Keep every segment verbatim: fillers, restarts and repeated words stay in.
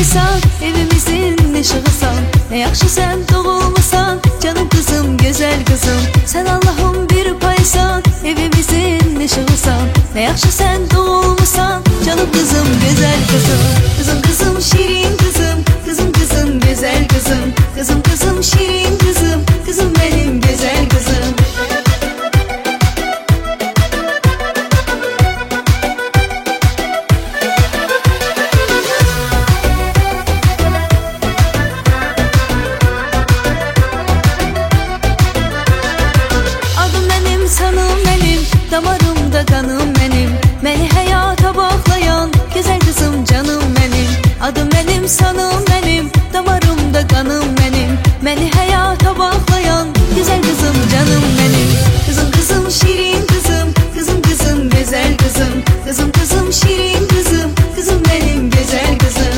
paysan, evimizin ışığısan. Ne yaxşı sen doğulmusan, canım kızım, güzel kızım. Sen Allah'ım bir paysan, evimizin ışığısan. Ne yaxşı sen doğulmusan, canım kızım, güzel kızım. Kızım kızım, şirin kızım, kızım kızım, güzel kızım. Kızım kızım, şirin kızım, kızım benim güzel kızım. Damarımda kanım benim, beni hayata bağlayan güzel kızım, canım benim. Adım benim, sanım benim, damarımda kanım benim, beni hayata bağlayan güzel kızım, canım benim. Kızım kızım, şirin kızım, kızım kızım, güzel kızım. Kızım kızım, şirin kızım, kızım benim güzel kızım.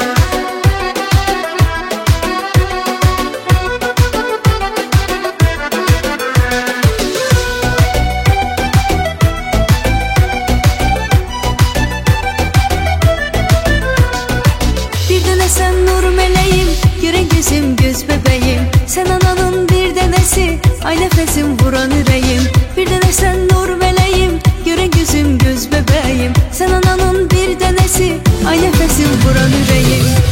Sen nur meleğim, gören gözüm, göz bebeğim. Sen ananın bir denesi, ay nefesim vuran yüreğim. Bir dene sen nur meleğim, gören gözüm, göz bebeğim. Sen ananın bir denesi, ay nefesim vuran yüreğim.